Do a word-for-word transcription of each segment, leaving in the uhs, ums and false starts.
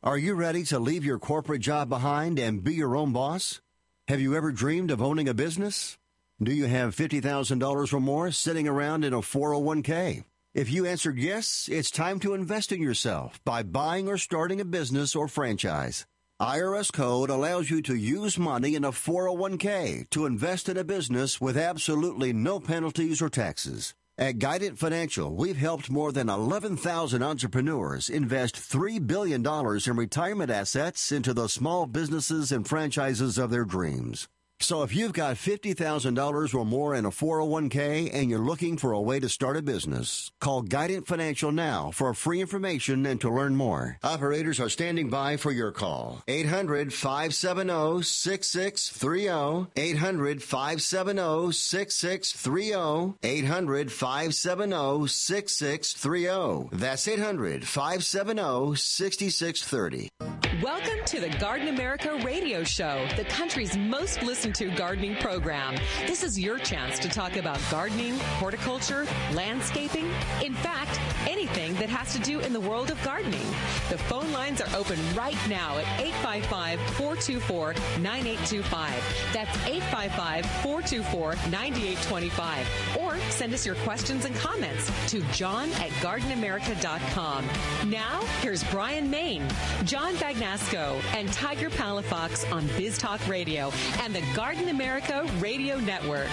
Are you ready to leave your corporate job behind and be your own boss? Have you ever dreamed of owning a business? Do you have fifty thousand dollars or more sitting around in a four oh one k? If you answered yes, it's time to invest in yourself by buying or starting a business or franchise. I R S Code allows you to use money in a four oh one k to invest in a business with absolutely no penalties or taxes. At Guidant Financial, we've helped more than eleven thousand entrepreneurs invest three billion dollars in retirement assets into the small businesses and franchises of their dreams. So if you've got fifty thousand dollars or more in a four oh one k and you're looking for a way to start a business, call Guidant Financial now for free information and to learn more. Operators are standing by for your call. eight hundred, five seven zero, six six three zero. eight hundred, five seven zero, six six three zero. eight hundred, five seven zero, six six three zero. That's eight hundred, five seven zero, six six three zero. Welcome to the Garden America Radio Show, the country's most listened to gardening program. This is your chance to talk about gardening, horticulture, landscaping, in fact, anything that has to do in the world of gardening. The phone lines are open right now at eight five five, four two four, nine eight two five. That's eight five five, four two four, nine eight two five. Or send us your questions and comments to john at garden america dot com. Now, here's Brian Main, John Bagnasco, and Tiger Palafox on Biz Talk Radio and the Garden America Radio Network.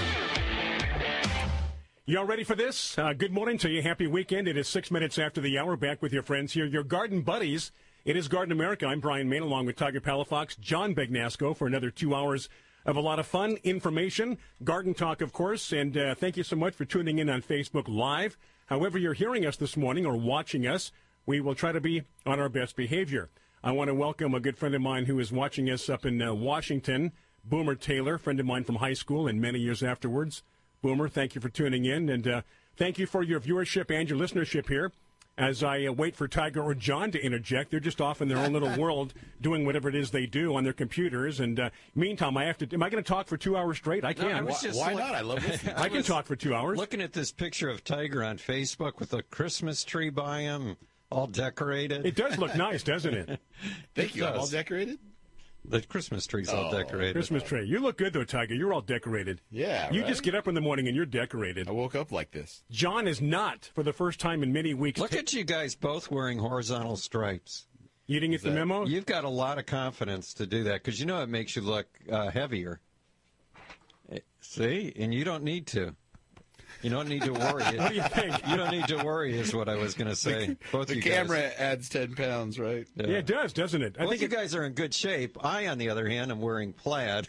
Y'all ready for this? Uh, good morning to you. Happy weekend. It is six minutes after the hour. Back with your friends here, your garden buddies. It is Garden America. I'm Brian Main, along with Tiger Palafox, John Bagnasco, for another two hours of a lot of fun, information, garden talk, of course. And uh, thank you so much for tuning in on Facebook Live. However you're hearing us this morning or watching us, we will try to be on our best behavior. I want to welcome a good friend of mine who is watching us up in uh, Washington, Boomer Taylor, friend of mine from high school and many years afterwards. Boomer, thank you for tuning in, and uh, thank you for your viewership and your listenership here. As I uh, wait for Tiger or John to interject, they're just off in their own little world doing whatever it is they do on their computers. And uh, meantime, I have to. Am I going to talk for two hours straight? I can. No, I was just Why look, not? I love this. I can talk for two hours. Looking at this picture of Tiger on Facebook with a Christmas tree by him, all decorated. It does look nice, doesn't it? Thank It you. I'm does. all decorated? The Christmas tree's all Oh, decorated. Christmas tree. You look good, though, Tiger. You're all decorated. Yeah, You right? just get up in the morning and you're decorated. I woke up like this. John is not, for the first time in many weeks. Look ta- at you guys both wearing horizontal stripes. You didn't get the that- memo? You've got a lot of confidence to do that because you know it makes you look uh, heavier. Eh, See? And you don't need to. You don't need to worry. What do you think? You don't need to worry is what I was going to say. Both The you camera guys. adds ten pounds, right? Yeah. Yeah, it does, doesn't it? I Both think you it, guys are in good shape. I, on the other hand, am wearing plaid.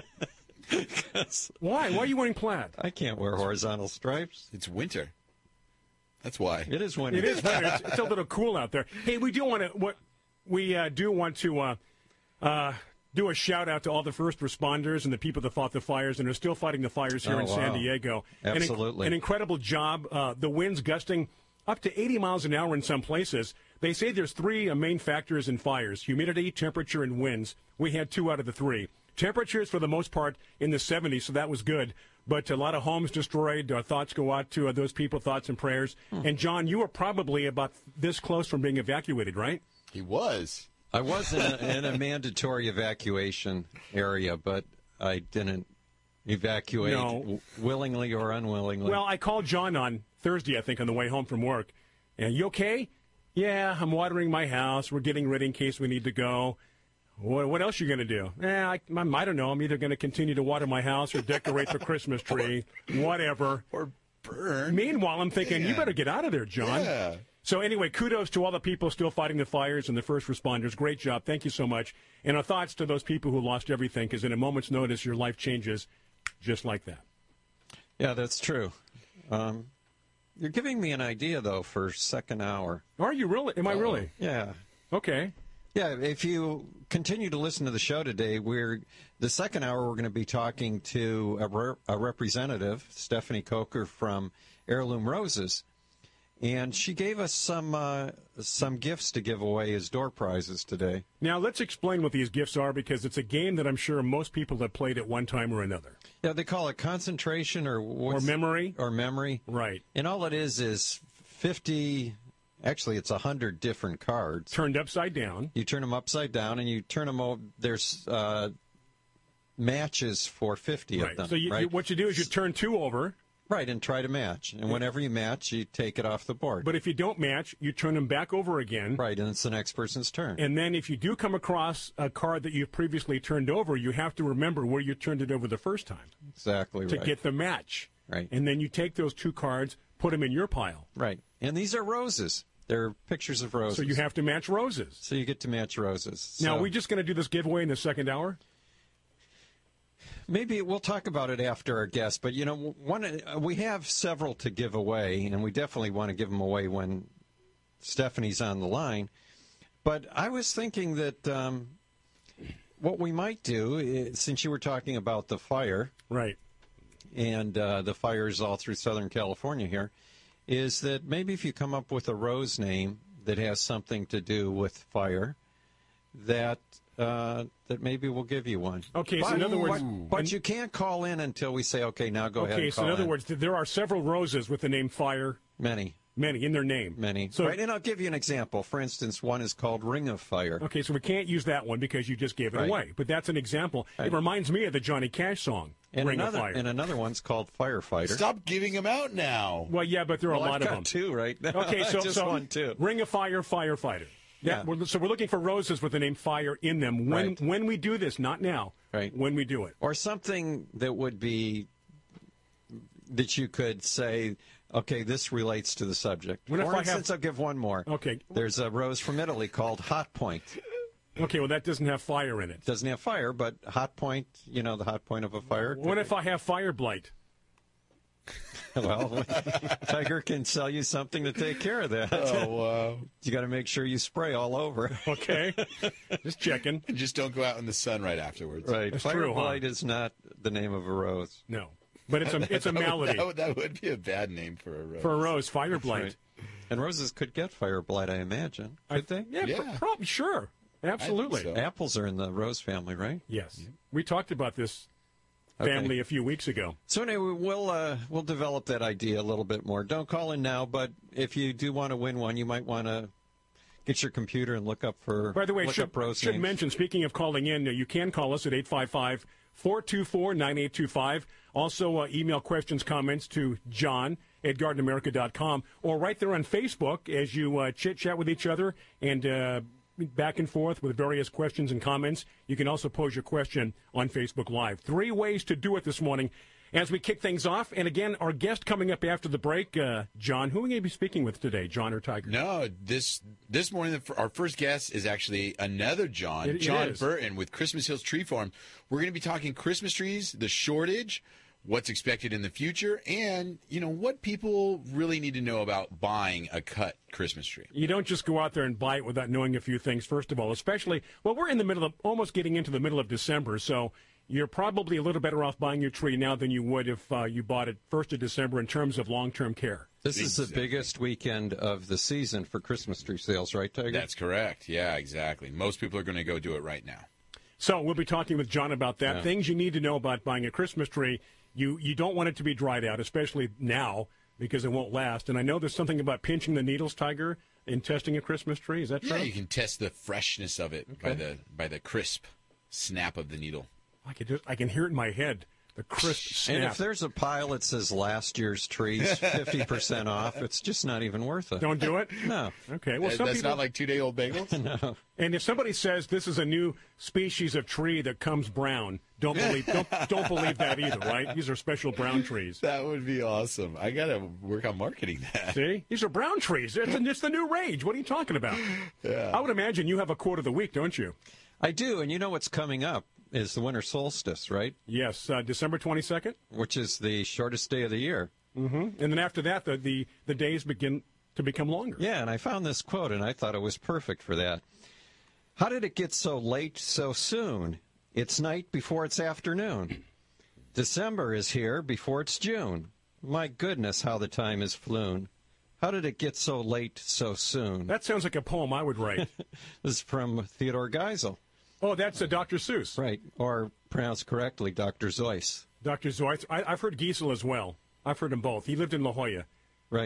'Cause Why? Why are you wearing plaid? I can't wear horizontal stripes. It's winter. That's why. It is winter. It is winter. It's, it's a little cool out there. Hey, we do want to what we uh, do want to uh, uh, do a shout out to all the first responders and the people that fought the fires and are still fighting the fires here Oh, in San wow. Diego. An- Absolutely. an, incredible job. Uh, the winds gusting up to eighty miles an hour in some places. They say there's three uh, main factors in fires: humidity, temperature, and winds. We had two out of the three. Temperatures, for the most part, in the seventies, so that was good. But a lot of homes destroyed. Our thoughts go out to uh, those people, thoughts and prayers. Hmm. And, John, you were probably about this close from being evacuated, right? He was. I was in a, in a mandatory evacuation area, but I didn't evacuate No. w- willingly or unwillingly. Well, I called John on Thursday, I think, on the way home from work. And, you okay? Yeah, I'm watering my house. We're getting ready in case we need to go. What, what else are you going to do? Eh, I, I'm, I don't know. I'm either going to continue to water my house or decorate the Christmas tree, whatever. Or burn. Meanwhile, I'm thinking, you Yeah. better get out of there, John. Yeah. So anyway, kudos to all the people still fighting the fires and the first responders. Great job. Thank you so much. And our thoughts to those people who lost everything, because in a moment's notice, your life changes just like that. yeah, that's true. Um, you're giving me an idea, though, for second hour. Are you really? Am I Uh-oh. really? Yeah. Okay. Yeah, if you continue to listen to the show today, we're the second hour we're going to be talking to a, re- a representative, Stephanie Coker from Heirloom Roses, and she gave us some uh, some gifts to give away as door prizes today. Now, let's explain what these gifts are, because it's a game that I'm sure most people have played at one time or another. Yeah, they call it concentration or what's, Or memory. or memory, Right. and all it is is fifty actually it's a hundred different cards. Turned upside down. You turn them upside down, and you turn them over. There's uh, matches for fifty Right. of them. So you, right? you, what you do is you turn two over. Right, and try to match. And whenever you match, you take it off the board. But if you don't match, you turn them back over again. Right, and it's the next person's turn. And then if you do come across a card that you've previously turned over, you have to remember where you turned it over the first time Exactly to right. get the match. Right. And then you take those two cards, put them in your pile. Right. And these are roses. They're pictures of roses. So you have to match roses. So you get to match roses. Now, So are we just going to do this giveaway in the second hour? maybe we'll talk about it after our guest. But, you know, one we have several to give away, and we definitely want to give them away when Stephanie's on the line. But I was thinking that um, what we might do, is, since you were talking about the fire, Right. and uh, the fires all through Southern California here, is that maybe if you come up with a rose name that has something to do with fire, that uh, that maybe we'll give you one. Okay, so but, in other words- but, but you can't call in until we say, okay, now go ahead Okay, and so call in other in. words, th- there are several roses with the name Fire, Many, many, in their name. many. So, right, and I'll give you an example. For instance, one is called Ring of Fire. okay, so we can't use that one because you just gave it Right. away. But that's an example. Right. It reminds me of the Johnny Cash song, And Ring another, of Fire. and another one's called Firefighter. Stop giving them out now. Well, yeah, but there are Well, a lot I've of got them. two right now. Okay, so, just so one, too. Ring of Fire, Firefighter. Yeah. That- we're, so we're looking for roses with the name Fire in them when Right. when we do this, not now. Right. When we do it. Or something that would be that you could say, okay, this relates to the subject. What if For I have- instance, I'll give one more. Okay. There's a rose from Italy called Hot Point. Okay, well, that doesn't have fire in it. Doesn't have fire, but Hot Point, you know, the hot point of a fire. What if I have Fire Blight? Well, Tiger can sell you something to take care of that. Oh, wow. You got to make sure you spray all over. Okay, just checking. And just don't go out in the sun right afterwards. Right. That's Fire true, huh? Blight is not the name of a rose. No, but it's a it's a That would- malady That would, that would be a bad name for a rose. for a rose. Fire Blight. Right. And roses could get fire blight, I imagine. Could they? Yeah, Yeah. pr- probably sure, absolutely. so. Apples are in the rose family, right? Yes, we talked about this Okay. family a few weeks ago. So anyway, we'll uh, we'll develop that idea a little bit more. Don't call in now, but if you do want to win one, you might want to get your computer and look up for. By the way, look should, up rose should names. mention, speaking of calling in, uh, you can call us at eight five five, four two four, nine eight two five. Also, uh, email questions, comments to John at garden america dot com, or right there on Facebook as you uh, chit-chat with each other and uh, back and forth with various questions and comments. You can also pose your question on Facebook Live. Three ways to do it this morning as we kick things off. And again, our guest coming up after the break, uh, John. Who are we going to be speaking with today, John or Tiger? No, this this morning the, our first guest is actually another John, It- it John is. Burton with Christmas Hills Tree Farm. We're going to be talking Christmas trees, the shortage, what's expected in the future, and you know what people really need to know about buying a cut Christmas tree. You don't just go out there and buy it without knowing a few things, first of all, especially, well, we're in the middle of, almost getting into the middle of December, so you're probably a little better off buying your tree now than you would if uh, you bought it first of December in terms of long-term care. This is the Exactly. biggest weekend of the season for Christmas tree sales, right, Tiger? That's correct. Yeah, exactly. Most people are going to go do it right now. So we'll be talking with John about that. Yeah. Things you need to know about buying a Christmas tree. You, you don't want it to be dried out, especially now, because it won't last. And I know there's something about pinching the needles, Tiger, in testing a Christmas tree. Is that true? Yeah, you can test the freshness of it by the by the crisp snap of the needle. I can just, I can hear it in my head, the crisp snap. And if there's a pile that says last year's trees, fifty percent off, it's just not even worth it. Don't do it? No. Okay. Well, That- some That's people, not like two-day-old bagels? No. and if somebody says this is a new species of tree that comes brown, don't believe don't, don't believe that either, right? These are special brown trees. That would be awesome. I got to work on marketing that. See? These are brown trees. It's, it's the new rage. What are you talking about? Yeah. I would imagine you have a quote of the week, don't you? I do, and you know what's coming up is the winter solstice, right? Yes, uh, December twenty-second. Which is the shortest day of the year. Mm-hmm. And then after that, the, the, the days begin to become longer. Yeah, and I found this quote, and I thought it was perfect for that. How did it get so late so soon? It's night before it's afternoon. December is here before it's June. My goodness, how the time has flown. How did it get so late so soon? That sounds like a poem I would write. This is from Theodore Geisel. Oh, that's uh, Doctor Seuss. Right, or pronounced correctly, Doctor Zeuss. Doctor Zoyce. I, I've heard Giesel as well. I've heard them both. He lived in La Jolla. Right.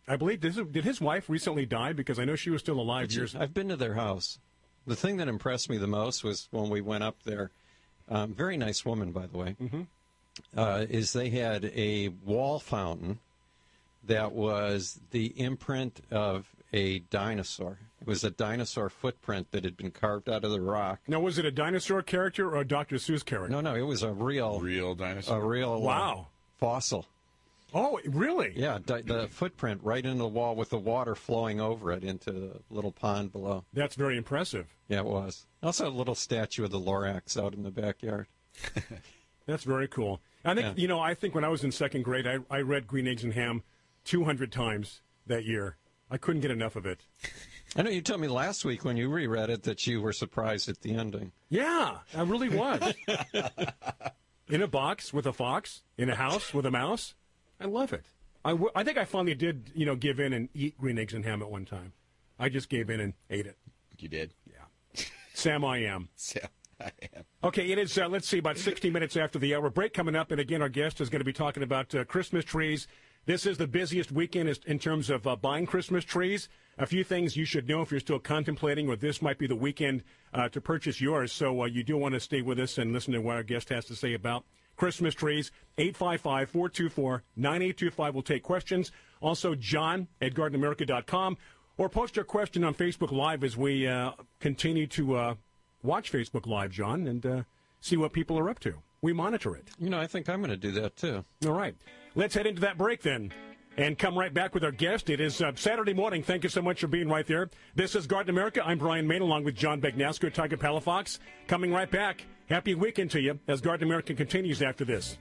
I believe, did his, did his wife recently die? Because I know she was still alive It's, years ago. I've been to their house. The thing that impressed me the most was when we went up there. Um, very nice woman, by the way. Mm-hmm. Uh, is they had a wall fountain that was the imprint of a dinosaur. It was a dinosaur footprint that had been carved out of the rock. Now, was it a dinosaur character or a Doctor Seuss character? No, no, it was a real, Real dinosaur. a real Wow. uh, fossil. Oh, really? Yeah, di- the footprint right into the wall with the water flowing over it into the little pond below. That's very impressive. Yeah, it was. Also, a little statue of the Lorax out in the backyard. That's very cool. I think, Yeah. you know, I think when I was in second grade, I, I read Green Eggs and Ham two hundred times that year. I couldn't get enough of it. I know you told me last week when you reread it that you were surprised at the ending. Yeah, I really was. In a box with a fox, in a house with a mouse. I love it. I, w- I think I finally did, you know, give in and eat Green Eggs and Ham at one time. I just gave in and ate it. You did? Yeah. Sam, I am. Sam, I am. Okay, it is, uh, let's see, about sixty minutes after the hour. Break coming up, and again, our guest is going to be talking about uh, Christmas trees. This is the busiest weekend in terms of uh, buying Christmas trees. A few things you should know if you're still contemplating, or this might be the weekend uh, to purchase yours. So uh, you do want to stay with us and listen to what our guest has to say about Christmas trees. eight five five, four two four, nine eight two five will take questions. Also, John at garden america dot com. Or post your question on Facebook Live as we uh, continue to uh, watch Facebook Live, John, and uh, see what people are up to. We monitor it. You know, I think I'm going to do that, too. All right. Let's head into that break then and come right back with our guest. It is uh, Saturday morning. Thank you so much for being right there. This is Garden America. I'm Brian Main along with John Begnasco, Tiger Palafox. Coming right back. Happy weekend to you as Garden America continues after this.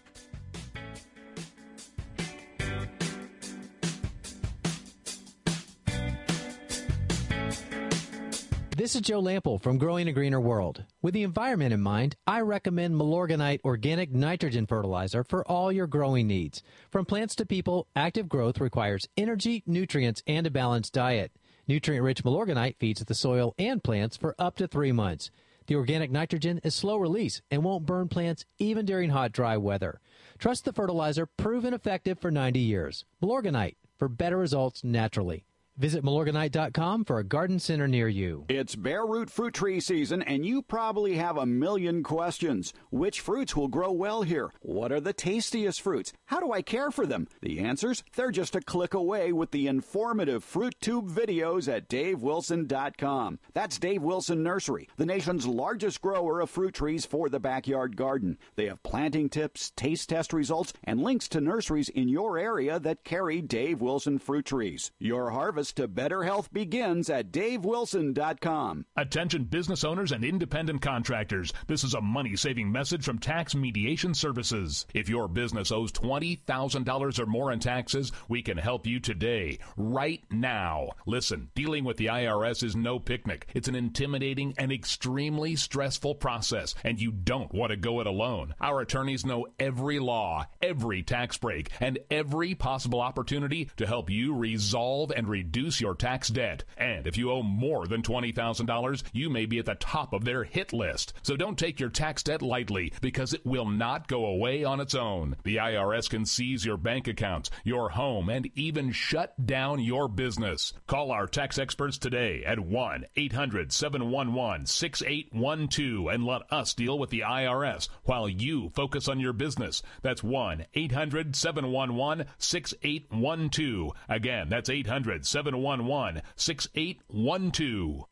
This is Joe Lample from Growing a Greener World. With the environment in mind, I recommend Milorganite Organic Nitrogen Fertilizer for all your growing needs. From plants to people, active growth requires energy, nutrients, and a balanced diet. Nutrient-rich Milorganite feeds the soil and plants for up to three months. The organic nitrogen is slow release and won't burn plants even during hot, dry weather. Trust the fertilizer, proven effective for ninety years. Milorganite, for better results naturally. Visit Milorganite dot com for a garden center near you. It's bare root fruit tree season, and you probably have a million questions. Which fruits will grow well here? What are the tastiest fruits? How do I care for them? The answers? They're just a click away with the informative Fruit Tube videos at Dave Wilson dot com. That's Dave Wilson Nursery, the nation's largest grower of fruit trees for the backyard garden. They have planting tips, taste test results, and links to nurseries in your area that carry Dave Wilson fruit trees. Your harvest to better health begins at Dave Wilson dot com. Attention business owners and independent contractors. This is a money-saving message from Tax Mediation Services. If your business owes twenty thousand dollars or more in taxes, we can help you today, right now. Listen, dealing with the I R S is no picnic. It's an intimidating and extremely stressful process, and you don't want to go it alone. Our attorneys know every law, every tax break, and every possible opportunity to help you resolve and reduce Reduce your tax debt. And if you owe more than twenty thousand dollars, you may be at the top of their hit list. So don't take your tax debt lightly, because it will not go away on its own. The I R S can seize your bank accounts, your home, and even shut down your business. Call our tax experts today at one eight hundred seven one one six eight one two and let us deal with the I R S while you focus on your business. That's one eight hundred seven one one six eight one two. Again, that's eight hundred seven one one six eight one two.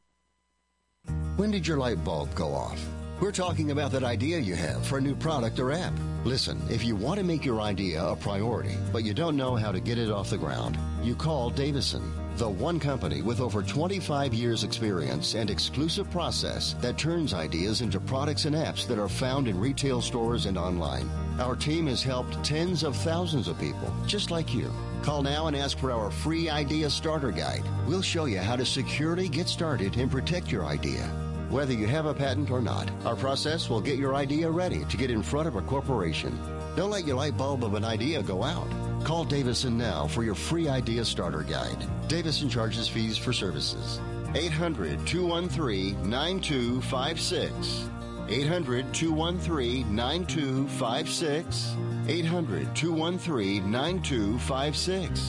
When did your light bulb go off? We're talking about that idea you have for a new product or app. Listen, if you want to make your idea a priority, but you don't know how to get it off the ground, you call Davison, the one company with over twenty-five years experience and exclusive process that turns ideas into products and apps that are found in retail stores and online. Our team has helped tens of thousands of people just like you. Call now and ask for our free idea starter guide. We'll show you how to securely get started and protect your idea. Whether you have a patent or not, our process will get your idea ready to get in front of a corporation. Don't let your light bulb of an idea go out. Call Davison now for your free idea starter guide. Davison charges fees for services. eight hundred two one three nine two five six. eight hundred two one three nine two five six. eight hundred two one three nine two five six.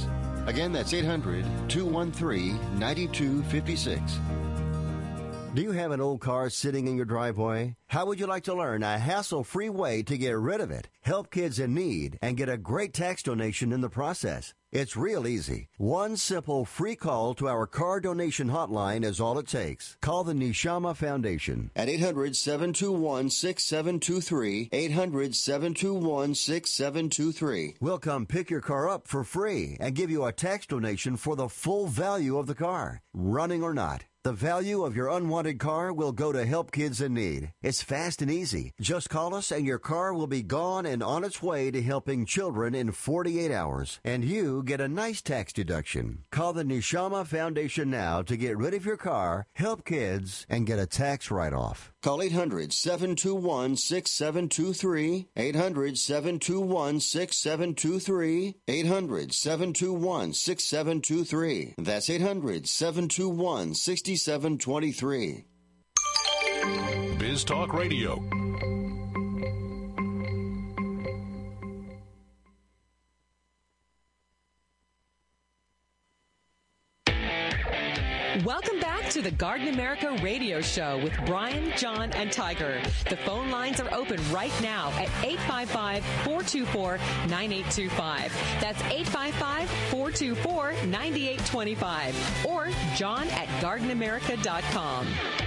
Again, that's eight hundred, two one three, nine two five six. Do you have an old car sitting in your driveway? How would you like to learn a hassle-free way to get rid of it, help kids in need, and get a great tax donation in the process? It's real easy. One simple free call to our car donation hotline is all it takes. Call the Neshama Foundation at eight hundred, seven two one, six seven two three, eight hundred, seven two one, six seven two three. We'll come pick your car up for free and give you a tax donation for the full value of the car, running or not. The value of your unwanted car will go to help kids in need. It's fast and easy. Just call us and your car will be gone and on its way to helping children in forty-eight hours. And you get a nice tax deduction. Call the Neshama Foundation now to get rid of your car, help kids, and get a tax write-off. Call eight hundred, seven two one, six seven two three, eight hundred, seven two one, six seven two three, eight hundred, seven two one, six seven two three. That's eight hundred, seven two one, six seven two three. Biz Talk Radio. Welcome back to the Garden America Radio Show with Brian, John, and Tiger. The phone lines are open right now at eight five five, four two four, nine eight two five. That's eight five five, four two four, nine eight two five. Or John at garden america dot com.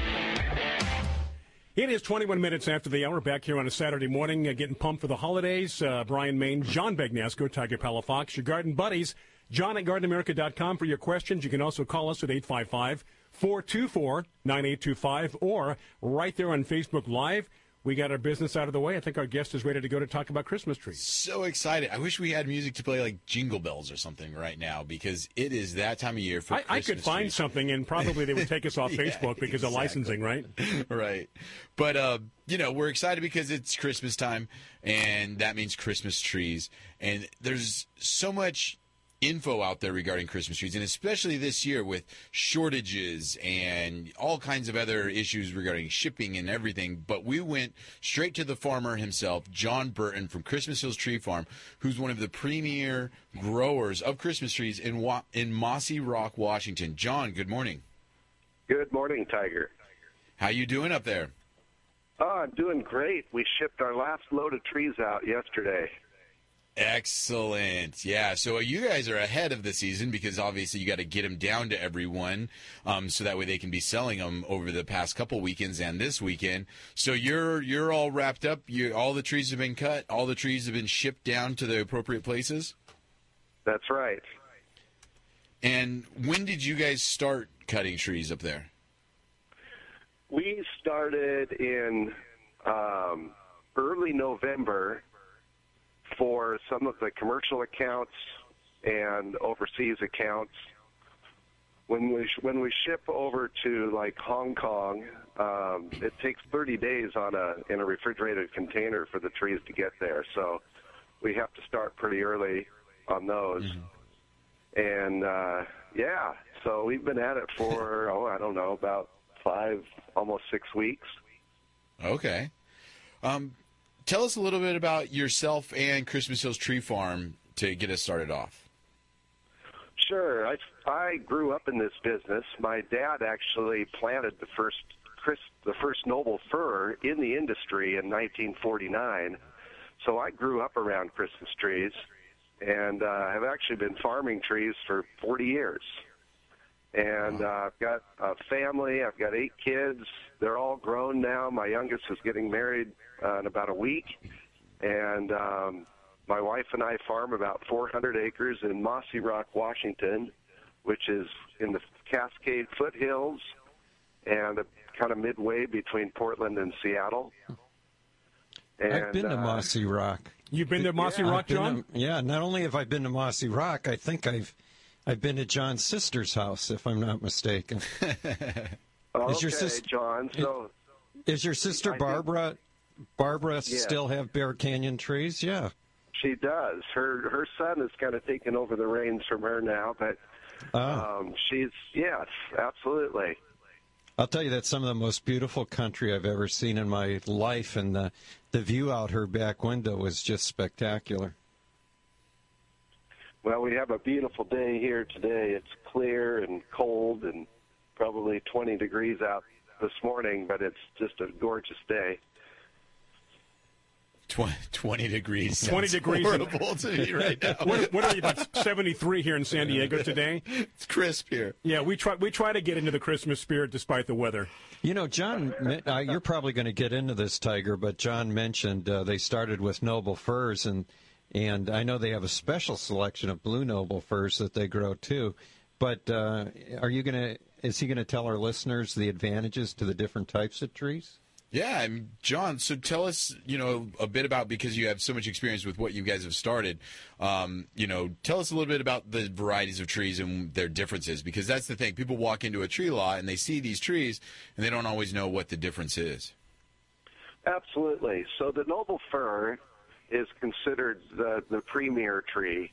It is twenty-one minutes after the hour, back here on a Saturday morning, uh, getting pumped for the holidays. Uh, Brian Main, John Begnasco, Tiger Palafox, your garden buddies. John at garden america dot com for your questions. You can also call us at eight five five, four two four, nine eight two five or right there on Facebook Live. We got our business out of the way. I think our guest is ready to go to talk about Christmas trees. So excited. I wish we had music to play like Jingle Bells or something right now because it is that time of year for I, Christmas I could find trees. something, and probably they would take us off Yeah, Facebook because exactly. of licensing, right? Right. But, uh, you know, we're excited because it's Christmas time, and that means Christmas trees. And there's so much info out there regarding Christmas trees, and especially this year with shortages and all kinds of other issues regarding shipping and everything. But we went straight to the farmer himself, John Burton from Christmas Hills Tree Farm, who's one of the premier growers of Christmas trees in Wa- in Mossy Rock, Washington. John, good morning. Good morning, Tiger. How you doing up there? Oh, I'm doing great. We shipped our last load of trees out yesterday. Excellent. Yeah, so you guys are ahead of the season because obviously you got to get them down to everyone um, so that way they can be selling them over the past couple weekends and this weekend. So you're you're all wrapped up. You all the trees have been cut. All the trees have been shipped down to the appropriate places. That's right. And when did you guys start cutting trees up there? We started in um, early November for some of the commercial accounts and overseas accounts. When we when we ship over to like Hong Kong, um, it takes thirty days on a in a refrigerated container for the trees to get there. So we have to start pretty early on those. Mm-hmm. And uh, yeah, so we've been at it for oh I don't know about five, almost six weeks. Okay. Um, Tell us a little bit about yourself and Christmas Hills Tree Farm to get us started off. Sure. I, I grew up in this business. My dad actually planted the first Chris, the first noble fir in the industry in nineteen forty-nine. So I grew up around Christmas trees and uh, have actually been farming trees for forty years. And uh, I've got a family. I've got eight kids. They're all grown now. My youngest is getting married uh, in about a week. And um, my wife and I farm about four hundred acres in Mossy Rock, Washington, which is in the Cascade foothills and a, kind of midway between Portland and Seattle. And, I've been to uh, Mossy Rock. You've been to Mossy Yeah, Rock, I've been John? to- yeah, not only have I been to Mossy Rock, I think I've I've been to John's sister's house, if I'm not mistaken. Okay, Is your sis- John. So Is your sister I do. Barbara Barbara still have Bear Canyon trees? Yeah. she does. Her her son is kind of taking over the reins from her now, but Oh. um, she's yes, absolutely. I'll tell you, that's some of the most beautiful country I've ever seen in my life, and the, the view out her back window was just spectacular. Well, we have a beautiful day here today. It's clear and cold and probably twenty degrees out this morning, but it's just a gorgeous day. twenty degrees. twenty degrees. Horrible to me right now. What, what are you, about seventy-three here in San Diego today? It's crisp here. Yeah, we try we try to get into the Christmas spirit despite the weather. You know, John, uh, you're probably going to get into this, Tiger, but John mentioned uh, they started with Noble Furs, and and I know they have a special selection of blue Noble Furs that they grow too. But uh, are you going to? Is he going to tell our listeners the advantages to the different types of trees? Yeah, I mean, John, so tell us, you know, a bit about, because you have so much experience with what you guys have started, um, you know, tell us a little bit about the varieties of trees and their differences, because that's the thing. People walk into a tree lot and they see these trees and they don't always know what the difference is. Absolutely. So the Noble Fir is considered the, the premier tree,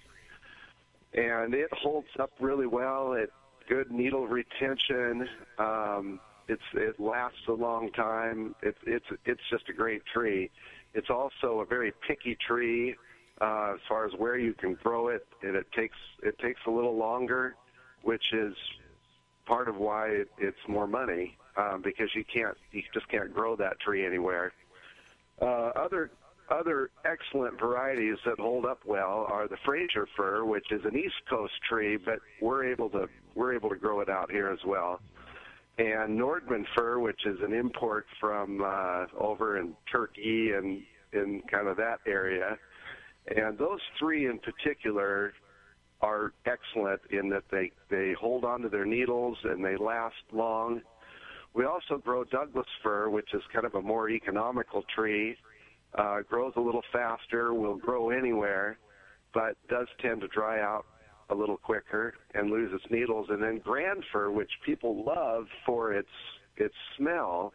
and it holds up really well. It good needle retention. Um, It's, it lasts a long time. It's it's it's just a great tree. It's also a very picky tree uh, as far as where you can grow it, and it takes it takes a little longer, which is part of why it, it's more money um, because you can't you just can't grow that tree anywhere. Uh, other other excellent varieties that hold up well are the Fraser fir, which is an East Coast tree, but we're able to we're able to grow it out here as well. And Nordman fir, which is an import from uh, over in Turkey and in kind of that area. And those three in particular are excellent in that they, they hold on to their needles and they last long. We also grow Douglas fir, which is kind of a more economical tree. Uh, grows a little faster, will grow anywhere, but does tend to dry out a little quicker and lose its needles. And then grand fir, which people love for its its smell,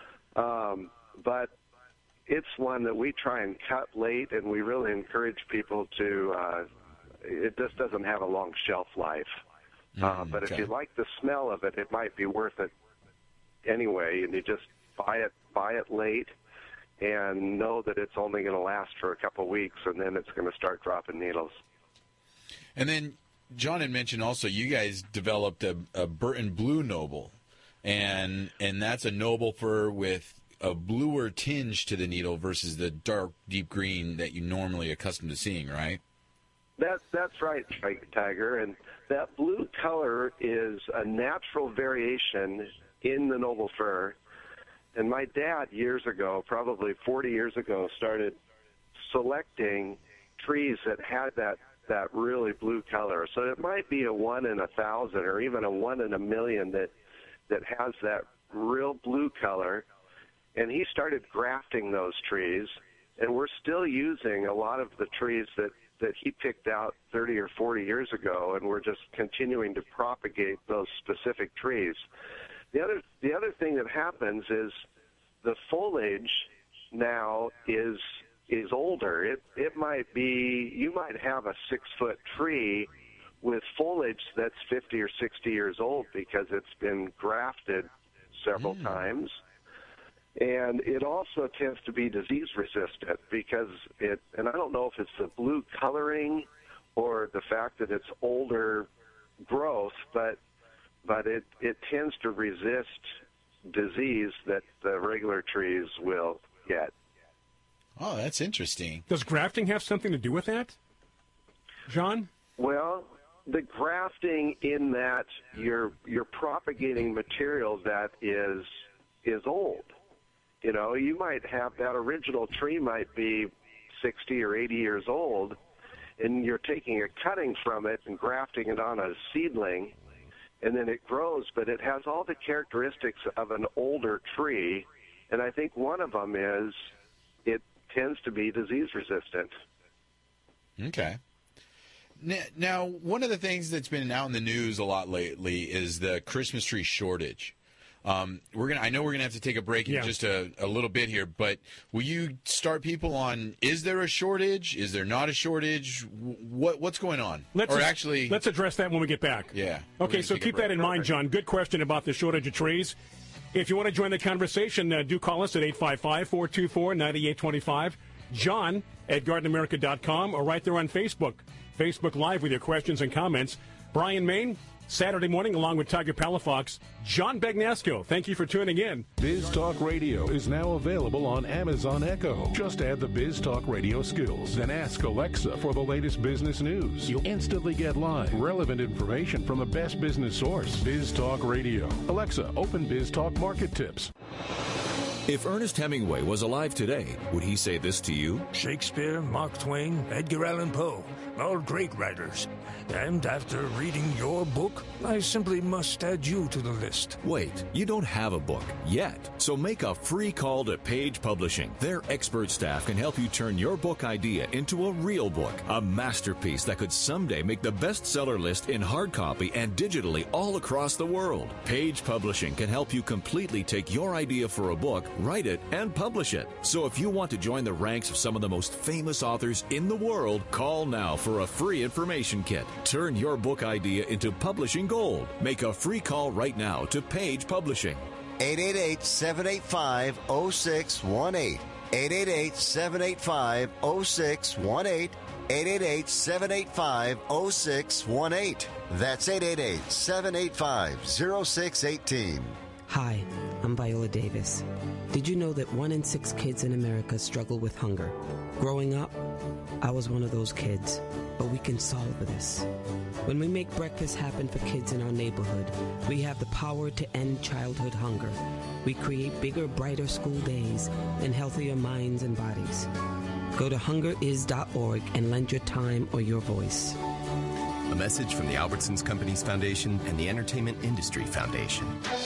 um, but it's one that we try and cut late, and we really encourage people to. Uh, it just doesn't have a long shelf life, mm, uh, but okay. if you like the smell of it, it might be worth it anyway. And you just buy it buy it late, and know that it's only going to last for a couple of weeks, and then it's going to start dropping needles. And then John had mentioned also you guys developed a, a Burton Blue Noble, and and that's a Noble fir with a bluer tinge to the needle versus the dark, deep green that you normally accustomed to seeing, right? That's that's right, Tiger. And that blue color is a natural variation in the Noble fir. And my dad years ago, probably forty years ago, started selecting trees that had that that really blue color. So it might be a one in a thousand or even a one in a million that that has that real blue color. And he started grafting those trees, and we're still using a lot of the trees that, that he picked out thirty or forty years ago, and we're just continuing to propagate those specific trees. The other the other thing that happens is the foliage now is is older. It it might be, you might have a six-foot tree with foliage that's fifty or sixty years old because it's been grafted several mm. times. And it also tends to be disease-resistant because it, and I don't know if it's the blue coloring or the fact that it's older growth, but but it, it tends to resist disease that the regular trees will get. Oh, that's interesting. Does grafting have something to do with that, John? Well, the grafting in that you're you're propagating material that is is old. You know, you might have that original tree might be sixty or eighty years old, and you're taking a cutting from it and grafting it on a seedling, and then it grows, but it has all the characteristics of an older tree, and I think one of them is it tends to be disease resistant. Okay. Now, one of the things that's been out in the news a lot lately is the Christmas tree shortage. Um, we're gonna. I know we're gonna have to take a break in yeah. just a, a little bit here, but will you start people on? Is there a shortage? Is there not a shortage? What what's going on? Let's or a, actually, let's address that when we get back. Yeah. Okay, so keep that in mind, John. Good question about the shortage of trees. If you want to join the conversation, uh, do call us at eight five five, four two four, nine eight two five. John at garden america dot com, or right there on Facebook. Facebook Live with your questions and comments. Brian Main, Saturday morning, along with Tiger Palafox. John Begnasco, thank you for tuning in. Biz Talk Radio is now available on Amazon Echo. Just add the Biz Talk Radio skills, then ask Alexa for the latest business news. You'll instantly get live, relevant information from the best business source. Biz Talk Radio. Alexa, open Biz Talk Market Tips. If Ernest Hemingway was alive today, would he say this to you? Shakespeare, Mark Twain, Edgar Allan Poe, all great writers. And after reading your book, I simply must add you to the list. Wait, you don't have a book yet. So make a free call to Page Publishing. Their expert staff can help you turn your book idea into a real book, a masterpiece that could someday make the bestseller list in hard copy and digitally all across the world. Page Publishing can help you completely take your idea for a book, write it, and publish it. So if you want to join the ranks of some of the most famous authors in the world, call now for a free information kit. Turn your book idea into publishing gold. Make a free call right now to Page Publishing. eight eight eight, seven eight five, zero six one eight. eight eight eight, seven eight five, zero six one eight. eight eight eight, seven eight five, zero six one eight. That's eight eight eight, seven eight five, zero six one eight. Hi, I'm Viola Davis. Did you know that one in six kids in America struggle with hunger? Growing up, I was one of those kids, but we can solve this. When we make breakfast happen for kids in our neighborhood, we have the power to end childhood hunger. We create bigger, brighter school days and healthier minds and bodies. Go to hunger is dot org and lend your time or your voice. A message from the Albertsons Companies Foundation and the Entertainment Industry Foundation.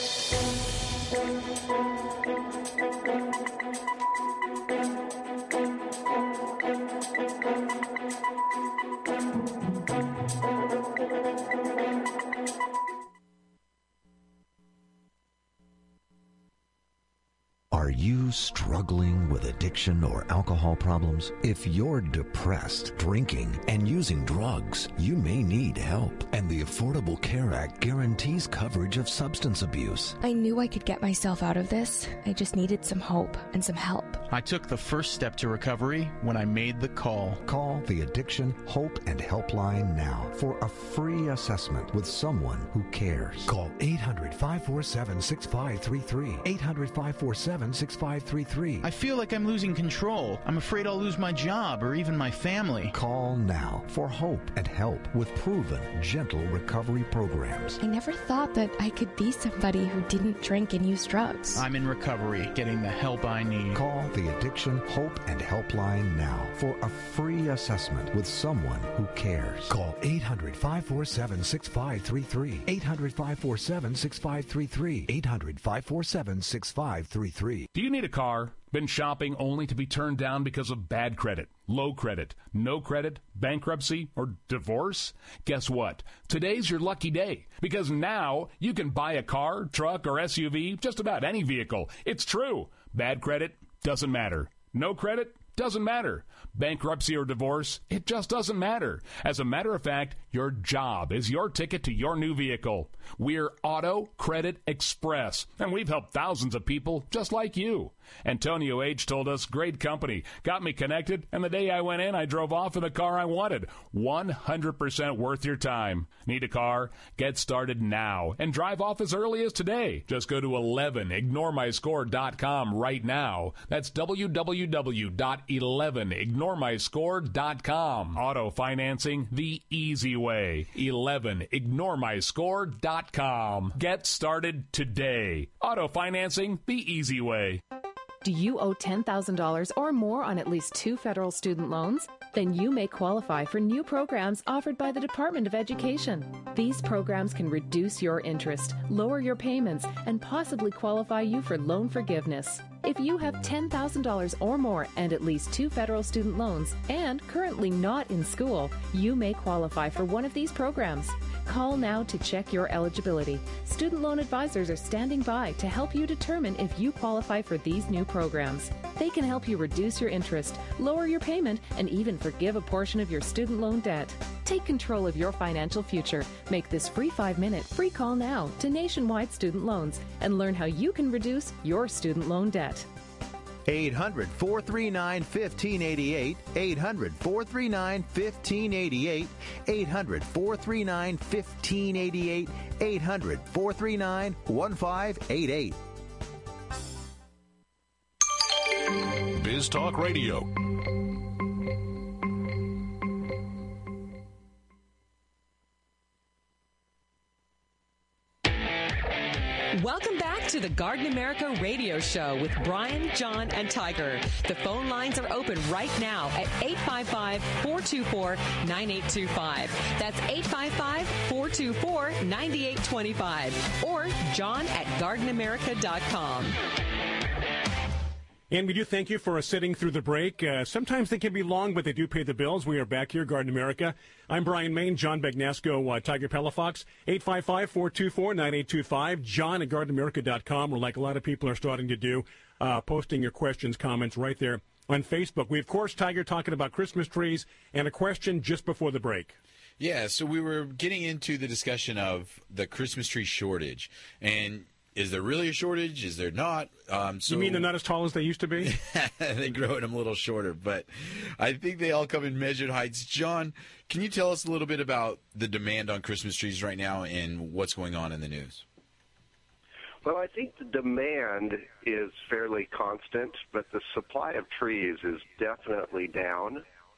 Are you struggling with addiction or alcohol problems? If you're depressed, drinking, and using drugs, you may need help. And the Affordable Care Act guarantees coverage of substance abuse. I knew I could get myself out of this. I just needed some hope and some help. I took the first step to recovery when I made the call. Call the Addiction, Hope, and Helpline now for a free assessment with someone who cares. Call eight hundred, five four seven, six five three three. eight hundred, five four seven, six five three three. I feel like I'm losing control. I'm afraid I'll lose my job or even my family. Call now for hope and help with proven, gentle recovery programs. I never thought that I could be somebody who didn't drink and use drugs. I'm in recovery, getting the help I need. Call the Addiction, Hope, and Helpline now for a free assessment with someone who cares. Call eight hundred, five four seven, six five three three. eight hundred, five four seven, six five three three. eight hundred, five four seven, six five three three. Do you need a car? Been shopping only to be turned down because of bad credit, low credit, no credit, bankruptcy, or divorce? Guess what? Today's your lucky day, because now you can buy a car, truck, or S U V, just about any vehicle. It's true. Bad credit doesn't matter. No credit doesn't matter. Bankruptcy or divorce, it just doesn't matter. As a matter of fact, your job is your ticket to your new vehicle. We're Auto Credit Express, and we've helped thousands of people just like you. Antonio H. told us, great company, got me connected, and the day I went in, I drove off in the car I wanted. one hundred percent worth your time. Need a car? Get started now and drive off as early as today. Just go to eleven ignore my score dot com right now. That's w w w dot eleven ignore my score dot com. Auto financing the easy way. eleven ignore my score dot com. Get started today. Auto financing the easy way. Do you owe ten thousand dollars or more on at least two federal student loans? Then you may qualify for new programs offered by the Department of Education. These programs can reduce your interest, lower your payments, and possibly qualify you for loan forgiveness. If you have ten thousand dollars or more and at least two federal student loans and currently not in school, you may qualify for one of these programs. Call now to check your eligibility. Student loan advisors are standing by to help you determine if you qualify for these new programs. They can help you reduce your interest, lower your payment, and even forgive a portion of your student loan debt. Take control of your financial future. Make this free five-minute free call now to Nationwide Student Loans and learn how you can reduce your student loan debt. eight hundred, four three nine, one five eight eight. eight hundred, four three nine, one five eight eight. eight hundred, four three nine, one five eight eight. eight hundred, four three nine, one five eight eight. Biz Talk Radio. Welcome back to the Garden America Radio Show with Brian, John, and Tiger. The phone lines are open right now at eight five five, four two four, nine eight two five. That's eight five five, four two four, nine eight two five. Or john at garden america dot com. And we do thank you for sitting through the break. Uh, sometimes they can be long, but they do pay the bills. We are back here, Garden America. I'm Brian Main, John Bagnasco, uh, Tiger Palafox, eight five five, four two four, nine eight two five, john at garden america dot com, or like a lot of people are starting to do, uh, posting your questions, comments right there on Facebook. We, of course, Tiger, talking about Christmas trees, and a question just before the break. Yeah, so we were getting into the discussion of the Christmas tree shortage, and is there really a shortage? Is there not? Um, so you mean they're not as tall as they used to be? They grow them a little shorter, but I think they all come in measured heights. John, can you tell us a little bit about the demand on Christmas trees right now and what's going on in the news? Well, I think the demand is fairly constant, but the supply of trees is definitely down.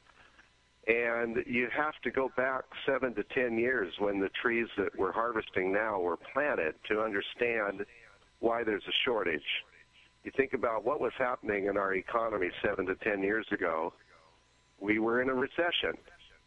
And you have to go back seven to ten years when the trees that we're harvesting now were planted to understand why there's a shortage. You think about what was happening in our economy seven to ten years ago. We were in a recession.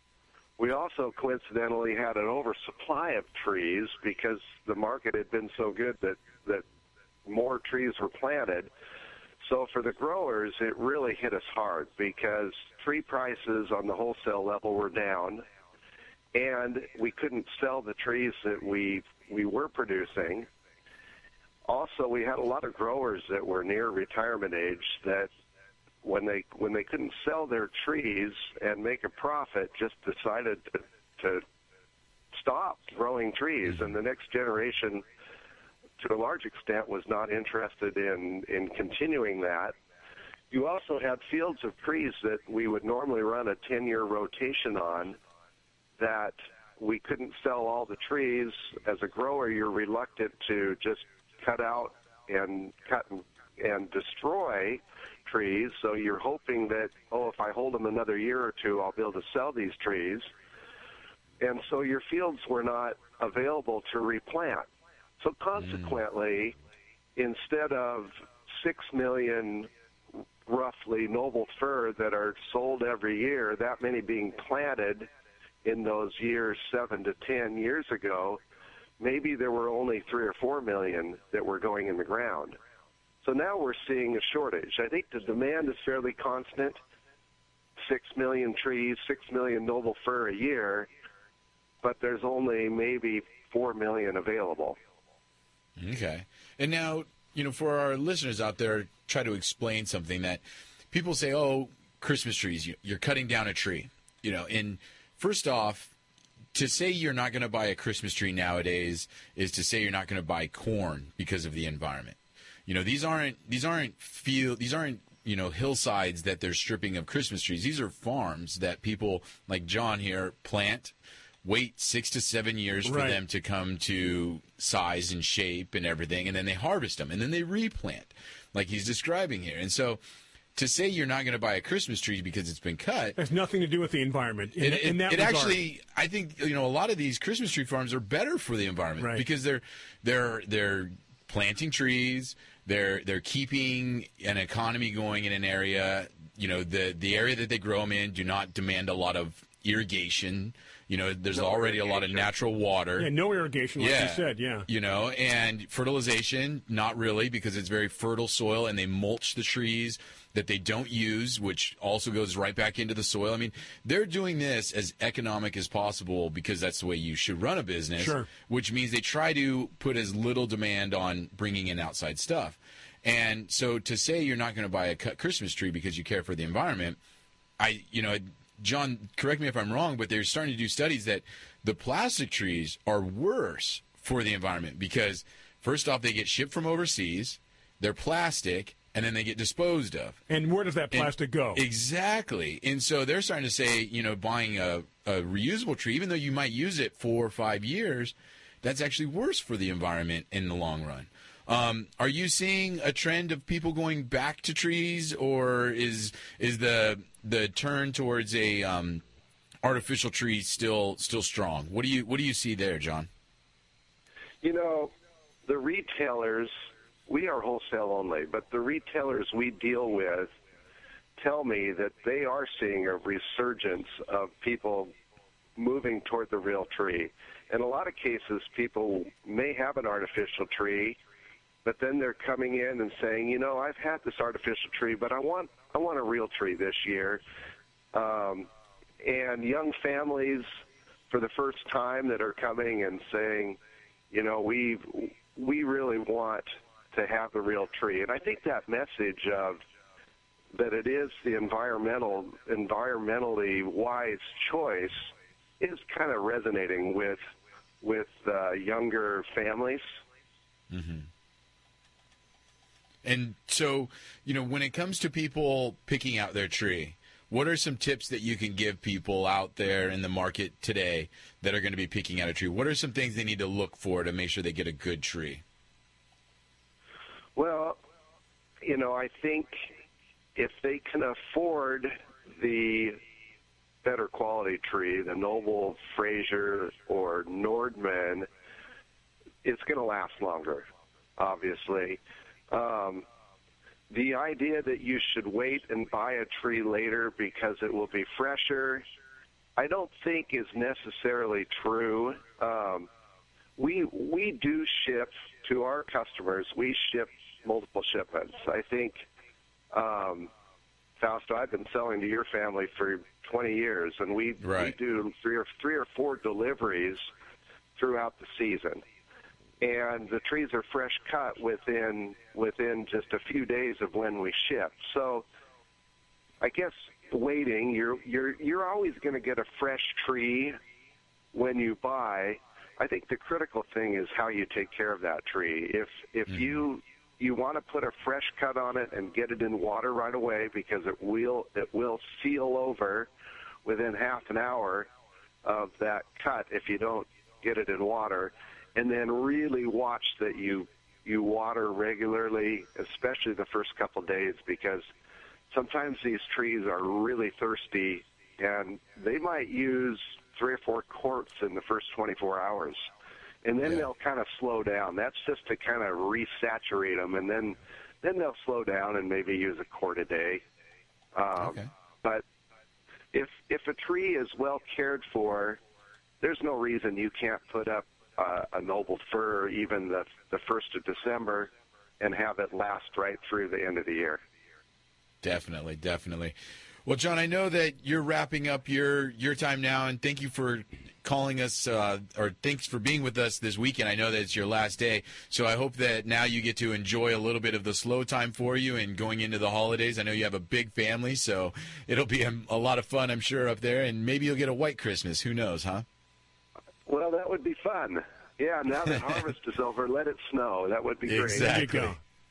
We also coincidentally had an oversupply of trees because the market had been so good that, that more trees were planted. So for the growers, it really hit us hard because tree prices on the wholesale level were down, and we couldn't sell the trees that we we were producing. Also, we had a lot of growers that were near retirement age that when they when they couldn't sell their trees and make a profit, just decided to, to stop growing trees, and the next generation, to a large extent, was not interested in, in continuing that. You also had fields of trees that we would normally run a ten-year rotation on that we couldn't sell all the trees. As a grower, you're reluctant to just cut out and cut and, and destroy trees, so you're hoping that, oh, if I hold them another year or two, I'll be able to sell these trees. And so your fields were not available to replant. So consequently, mm. instead of six million roughly noble fir that are sold every year, that many being planted in those years seven to ten years ago, maybe there were only three or four million that were going in the ground. So now we're seeing a shortage. I think the demand is fairly constant, six million trees, six million noble fir a year, but there's only maybe four million available. Okay. And now, you know, for our listeners out there, try to explain something that people say, oh, Christmas trees, you're cutting down a tree. You know, and first off, to say you're not going to buy a Christmas tree nowadays is to say you're not going to buy corn because of the environment. You know, these aren't these aren't field these aren't, you know, hillsides that they're stripping of Christmas trees. These are farms that people like John here plant, wait six to seven years for right. them to come to size and shape and everything, and then they harvest them, and then they replant, like he's describing here. And so to say you're not going to buy a Christmas tree because it's been cut has nothing to do with the environment. In, it, in that it regard. actually, I think, you know, a lot of these Christmas tree farms are better for the environment right. because they're they're they're planting trees, they're they're keeping an economy going in an area. You know, the the area that they grow them in do not demand a lot of irrigation. You know, there's no already irrigation. a lot of natural water. Yeah, no irrigation, like yeah. you said, yeah. You know, and fertilization, not really, because it's very fertile soil, and they mulch the trees that they don't use, which also goes right back into the soil. I mean, they're doing this as economic as possible because that's the way you should run a business, sure. which means they try to put as little demand on bringing in outside stuff. And so to say you're not going to buy a cut Christmas tree because you care for the environment, I, you know, John, correct me if I'm wrong, but they're starting to do studies that the plastic trees are worse for the environment because, first off, they get shipped from overseas, they're plastic, and then they get disposed of. And where does that plastic and, go? Exactly. And so they're starting to say, you know, buying a, a reusable tree, even though you might use it four or five years, that's actually worse for the environment in the long run. Um, are you seeing a trend of people going back to trees, or is is the the turn towards a um, artificial tree still still strong? What do you what do you see there, John? You know, the retailers, we are wholesale only, but the retailers we deal with tell me that they are seeing a resurgence of people moving toward the real tree. In a lot of cases, people may have an artificial tree, but then they're coming in and saying, you know, I've had this artificial tree, but I want I want a real tree this year. Um, and young families, for the first time, that are coming and saying, you know, we we really want to have the real tree. And I think that message of that it is the environmental, environmentally wise choice is kind of resonating with with uh, younger families. Mm-hmm. And so, you know, when it comes to people picking out their tree, what are some tips that you can give people out there in the market today that are going to be picking out a tree? What are some things they need to look for to make sure they get a good tree? Well, you know, I think if they can afford the better quality tree, the Noble, Fraser, or Nordman, it's going to last longer, obviously. Um, the idea that you should wait and buy a tree later because it will be fresher, I don't think is necessarily true. Um, we we do ship to our customers. We ship multiple shipments. I think, um, Fausto, I've been selling to your family for twenty years, and we, right. we do three or three or four deliveries throughout the season. And the trees are fresh cut within within just a few days of when we ship. So I guess waiting, you're you're you're always going to get a fresh tree when you buy. I think the critical thing is how you take care of that tree. If if mm-hmm. you you want to put a fresh cut on it and get it in water right away, because it will it will seal over within half an hour of that cut if you don't get it in water. And then really watch that you you water regularly, especially the first couple days, because sometimes these trees are really thirsty, and they might use three or four quarts in the first twenty-four hours. And then yeah. they'll kind of slow down. That's just to kind of resaturate them, and then then they'll slow down and maybe use a quart a day. Um, okay. But if if a tree is well cared for, there's no reason you can't put up Uh, a Noble fir even the the first of December and have it last right through the end of the year. Definitely, definitely. Well, John, I know that you're wrapping up your your time now, and thank you for calling us, uh, or thanks for being with us this weekend. I know that it's your last day, so I hope that now you get to enjoy a little bit of the slow time for you and going into the holidays. I know you have a big family, so it'll be a, a lot of fun, I'm sure, up there, and maybe you'll get a white Christmas. Who knows, huh? Well, that would be fun. Yeah, now that harvest is over, let it snow. That would be great. Exactly.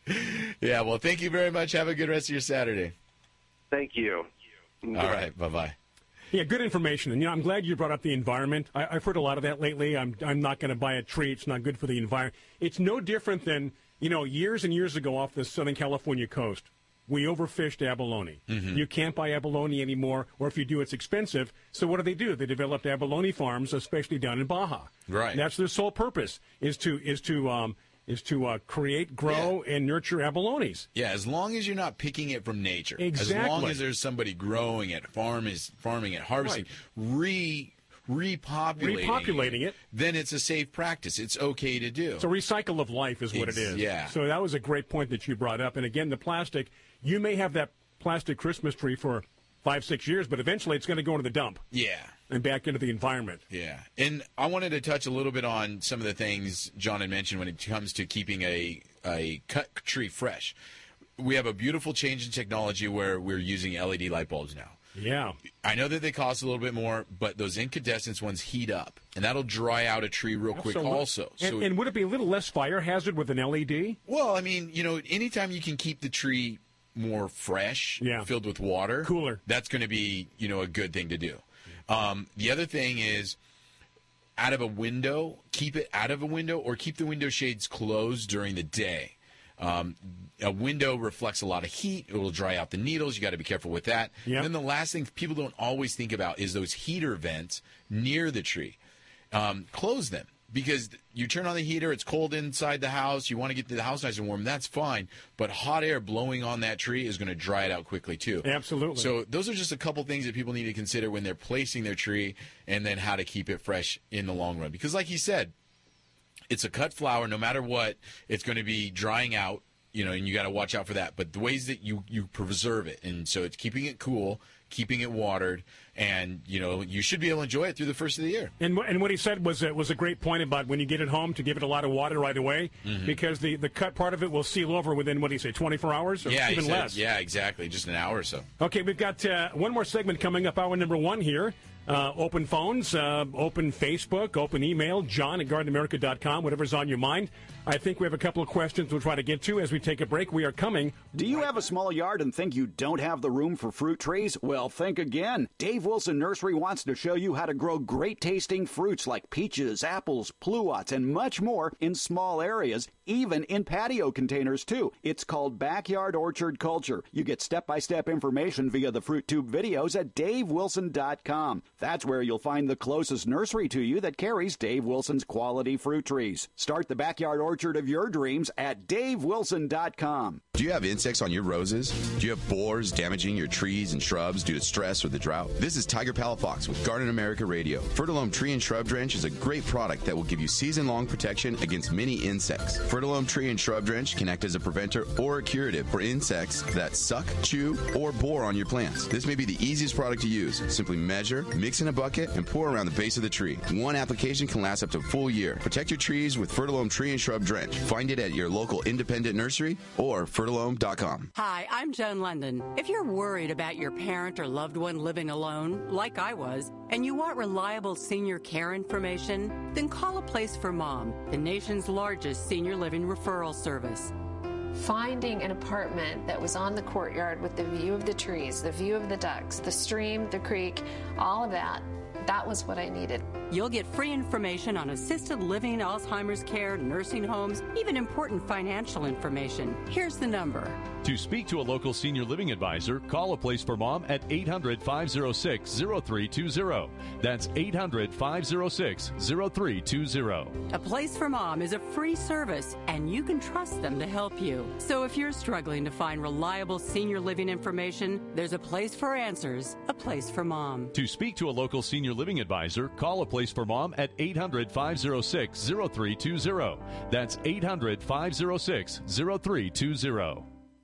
Yeah, well, thank you very much. Have a good rest of your Saturday. Thank you. All Bye. right, bye-bye. Yeah, good information. And, you know, I'm glad you brought up the environment. I, I've heard a lot of that lately. I'm I'm not going to buy a tree. It's not good for the environment. It's no different than, you know, years and years ago off the Southern California coast. We overfished abalone. Mm-hmm. You can't buy abalone anymore, or if you do, it's expensive. So what do they do? They developed abalone farms, especially down in Baja. Right. And that's their sole purpose is to is to um, is to uh, create, grow, yeah. and nurture abalones. Yeah, as long as you're not picking it from nature. Exactly. As long as there's somebody growing it, farm is farming it, harvesting, right. re repopulating, repopulating it, it, then it's a safe practice. It's okay to do. It's a recycle of life is what it's, it is. Yeah. So that was a great point that you brought up. And again, the plastic, you may have that plastic Christmas tree for five, six years, but eventually it's going to go into the dump. Yeah. And back into the environment. Yeah. And I wanted to touch a little bit on some of the things John had mentioned when it comes to keeping a, a cut tree fresh. We have a beautiful change in technology where we're using L E D light bulbs now. Yeah. I know that they cost a little bit more, but those incandescent ones heat up, and that'll dry out a tree real quick Absolutely. also. And, So, and would it be a little less fire hazard with an L E D? well, I mean, you know, anytime you can keep the tree more fresh, Yeah. filled with water, cooler, that's going to be, you know, a good thing to do. Um, the other thing is, out of a window, keep it out of a window, or keep the window shades closed during the day. Um, a window reflects a lot of heat. It will dry out the needles. You got to be careful with that. Yep. And then the last thing people don't always think about is those heater vents near the tree. Um, close them, because you turn on the heater, it's cold inside the house, you want to get the house nice and warm, that's fine. But hot air blowing on that tree is going to dry it out quickly, too. Absolutely. So those are just a couple things that people need to consider when they're placing their tree, and then how to keep it fresh in the long run. Because like you said, it's a cut flower. No matter what, it's going to be drying out, you know, and you got to watch out for that. But the ways that you, you preserve it, and so it's keeping it cool, keeping it watered, and, you know, you should be able to enjoy it through the first of the year. And, and what he said was uh, was a great point about when you get it home to give it a lot of water right away, Mhm. because the, the cut part of it will seal over within, what do you say, twenty-four hours or Yeah, he even said- less? yeah, exactly. Just an hour or so. Okay, we've got uh, one more segment coming up, hour number one here. Uh, open phones, uh, open Facebook, open email, john at garden america dot com, whatever's on your mind. I think we have a couple of questions we'll try to get to as we take a break. We are coming. Do you have a small yard and think you don't have the room for fruit trees? Well, think again. Dave Wilson Nursery wants to show you how to grow great-tasting fruits like peaches, apples, pluots, and much more in small areas, even in patio containers, too. It's called Backyard Orchard Culture. You get step-by-step information via the Fruit Tube videos at dave wilson dot com. That's where you'll find the closest nursery to you that carries Dave Wilson's quality fruit trees. Start the backyard orchard of your dreams at dave wilson dot com. Do you have insects on your roses? Do you have borers damaging your trees and shrubs due to stress or the drought? This is Tiger Palafox with Garden America Radio. Fertilome Tree and Shrub Drench is a great product that will give you season-long protection against many insects. Fertilome Tree and Shrub Drench can act as a preventer or a curative for insects that suck, chew, or bore on your plants. This may be the easiest product to use. Simply measure, mix in a bucket, and pour around the base of the tree. One application can last up to a full year. Protect your trees with Fertilome Tree and Shrub Drench. Find it at your local independent nursery or fertilome dot com. Hi, I'm Joan London. If you're worried about your parent or loved one living alone, like I was, and you want reliable senior care information, then call A Place for Mom, the nation's largest senior living referral service. Finding an apartment that was on the courtyard with the view of the trees, the view of the ducks, the stream, the creek, all of that, that was what I needed. You'll get free information on assisted living, Alzheimer's care, nursing homes, even important financial information. Here's the number. To speak to a local senior living advisor, call A Place for Mom at eight hundred, five oh six, oh three two oh. That's eight hundred, five oh six, oh three two oh. A Place for Mom is a free service, and you can trust them to help you. So if you're struggling to find reliable senior living information, there's a place for answers, A Place for Mom. To speak to a local senior living advisor, call A Place for Mom at eight hundred, five oh six, oh three two oh. That's eight hundred, five oh six, oh three two oh.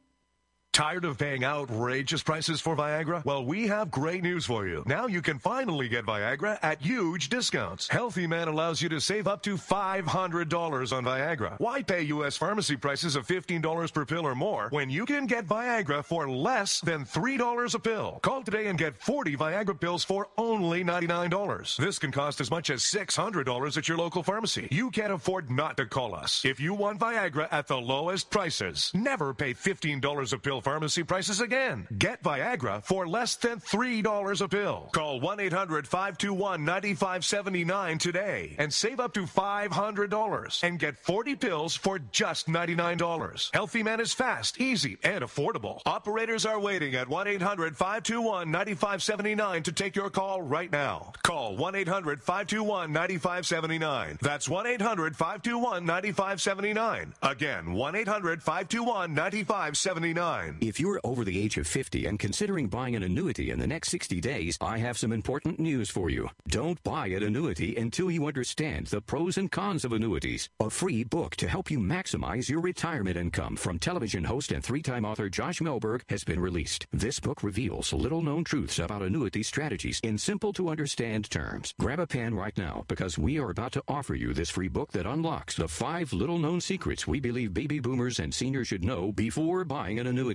Tired of paying outrageous prices for Viagra? Well, we have great news for you. Now you can finally get Viagra at huge discounts. Healthy Man allows you to save up to five hundred dollars on Viagra. Why pay U S pharmacy prices of fifteen dollars per pill or more when you can get Viagra for less than three dollars a pill? Call today and get forty Viagra pills for only ninety-nine dollars. This can cost as much as six hundred dollars at your local pharmacy. You can't afford not to call us. If you want Viagra at the lowest prices, never pay fifteen dollars a pill pharmacy prices again. Get Viagra for less than three dollars a pill. Call one eight hundred, five two one, nine five seven nine today and save up to five hundred dollars and get forty pills for just ninety-nine dollars. Healthy Man is fast, easy, and affordable. Operators are waiting at one eight hundred, five two one, nine five seven nine to take your call right now. Call one eight hundred, five two one, nine five seven nine. That's one eight hundred, five two one, nine five seven nine. Again, one eight hundred, five two one, nine five seven nine. If you're over the age of fifty and considering buying an annuity in the next sixty days, I have some important news for you. Don't buy an annuity until you understand the pros and cons of annuities. A free book to help you maximize your retirement income from television host and three-time author Josh Melberg has been released. This book reveals little-known truths about annuity strategies in simple-to-understand terms. Grab a pen right now because we are about to offer you this free book that unlocks the five little-known secrets we believe baby boomers and seniors should know before buying an annuity.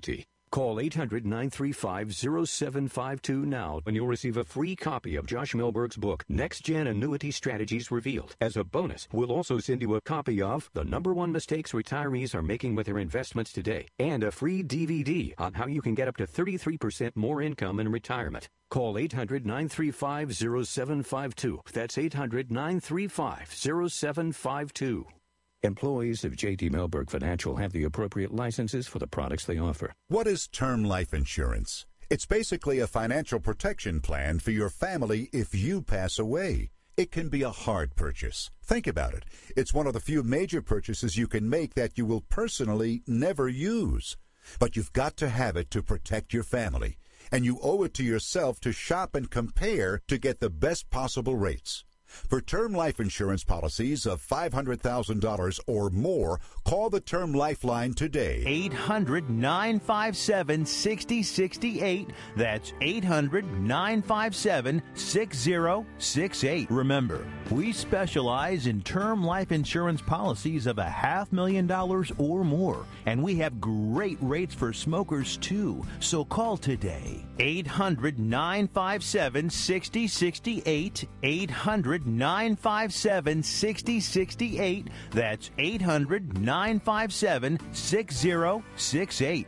Call eight hundred, nine three five, zero seven five two now and you'll receive a free copy of Josh Milberg's book, Next Gen Annuity Strategies Revealed. As a bonus, we'll also send you a copy of The Number One Mistakes Retirees Are Making with Their Investments Today and a free D V D on how you can get up to thirty-three percent more income in retirement. Call eight hundred, nine three five, zero seven five two. That's eight hundred, nine three five, zero seven five two. Employees of J T Milberg Financial have the appropriate licenses for the products they offer. What is term life insurance? It's basically a financial protection plan for your family if you pass away. It can be a hard purchase. Think about it. It's one of the few major purchases you can make that you will personally never use. But you've got to have it to protect your family. And you owe it to yourself to shop and compare to get the best possible rates. For term life insurance policies of five hundred thousand dollars or more, call the Term Lifeline today. eight hundred, nine five seven, six zero six eight. That's eight hundred, nine five seven, six zero six eight. Remember, we specialize in term life insurance policies of a half million dollars or more, and we have great rates for smokers too. So call today. eight hundred, nine five seven, six zero six eight. eight hundred, nine five seven, six zero six eight. That's eight hundred, nine five seven, six zero six eight.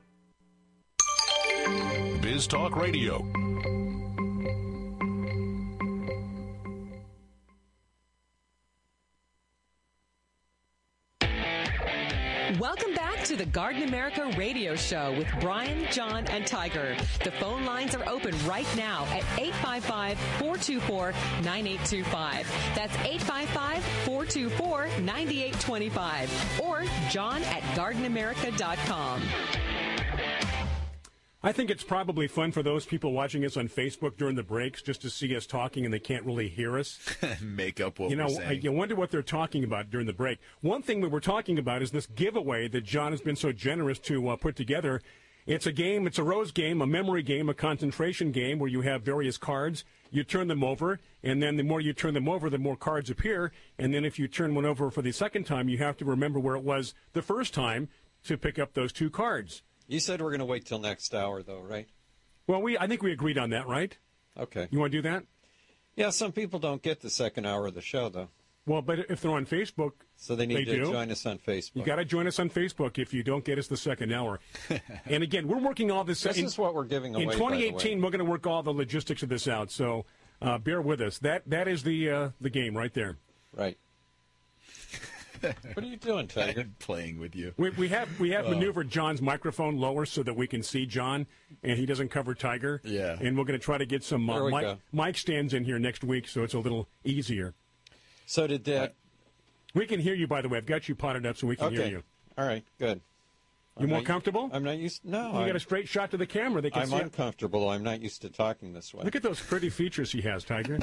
Biz Talk Radio. Welcome back to the Garden America Radio Show with Brian, John, and Tiger. The phone lines are open right now at eight five five, four two four, nine eight two five. That's eight five five, four two four, nine eight two five. Or john at garden america dot com. I think it's probably fun for those people watching us on Facebook during the breaks just to see us talking and they can't really hear us. Make up what you know, we're saying. I, you wonder what they're talking about during the break. One thing we were talking about is this giveaway that John has been so generous to uh, put together. It's a game, it's a rose game, a memory game, a concentration game where you have various cards. You turn them over, and then the more you turn them over, the more cards appear. And then if you turn one over for the second time, you have to remember where it was the first time to pick up those two cards. You said we're going to wait till next hour, though, right? Well, we I think we agreed on that, right? Okay. You want to do that? Yeah, some people don't get the second hour of the show, though. Well, but if they're on Facebook, so they need they to do. join us on Facebook. You got to join us on Facebook if you don't get us the second hour. And again, we're working all this. This in, is what we're giving away. In twenty eighteen, we're going to work all the logistics of this out. So uh, bear with us. That that is the uh, the game right there. Right. What are you doing, Tiger? I'm playing with you. We, we have we have Oh. maneuvered John's microphone lower so that we can see John and he doesn't cover Tiger. Yeah. And we're going to try to get some There uh, we mic, go. mic stands in here next week so it's a little easier. So did that. We can hear you, by the way. I've got you potted up so we can Okay. hear you. All right, good. You I'm more not- comfortable? I'm not used. No, You I'm, got a straight shot to the camera. They can I'm see it. uncomfortable. I'm not used to talking this way. Look at those pretty features he has, Tiger.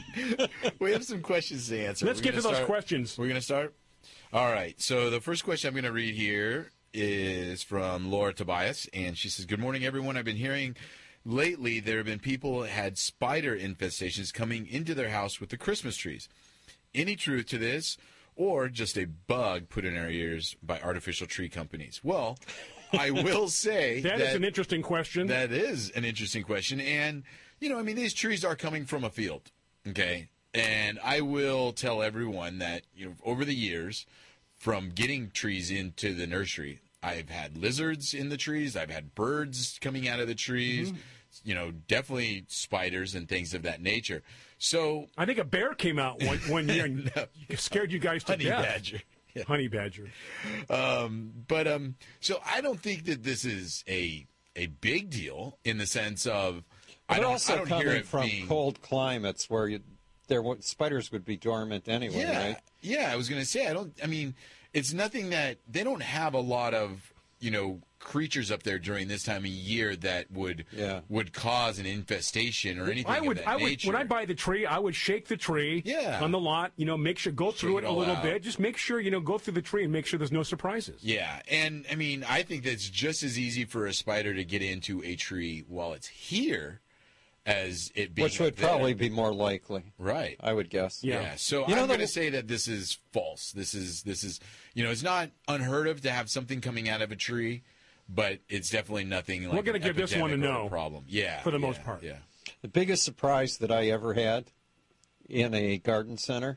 We have some questions to answer. Let's We're get to gonna those start- questions. We're going to start? All right. So the first question I'm going to read here is from Laura Tobias, and she says, "Good morning, everyone. I've been hearing lately there have been people that had spider infestations coming into their house with the Christmas trees. Any truth to this, or just a bug put in our ears by artificial tree companies?" Well, I will say that that is an interesting question. That is an interesting question. And, you know, I mean, these trees are coming from a field, okay? And I will tell everyone that, you know, over the years, from getting trees into the nursery, I've had lizards in the trees. I've had birds coming out of the trees, Mm-hmm. you know, definitely spiders and things of that nature. So I think a bear came out one, one year and scared you guys to honey death. badger. Yeah. Honey badger. Um, but um, so I don't think that this is a a big deal in the sense of I But don't, also I don't coming hear it from being cold climates where you, there would- spiders would be dormant anyway, yeah, right? yeah. I was going to say I don't. I mean, it's nothing that they don't have a lot of you know creatures up there during this time of year that would Yeah. would cause an infestation or anything I would, of that I would, nature. when I buy the tree, I would shake the tree Yeah. on the lot. You know, make sure go through Shake it it a all little out. bit. Just make sure you know go through the tree and make sure there's no surprises. Yeah, and I mean, I think that's just as easy for a spider to get into a tree while it's here as it being Which would up there. probably be more likely, right. I would guess. Yeah. So You know, I'm the- going to say that this is false. This is this is you know it's not unheard of to have something coming out of a tree, but it's definitely nothing like We're going to give this one a epidemic or no. problem. Yeah, for the yeah, most part. Yeah. The biggest surprise that I ever had in a garden center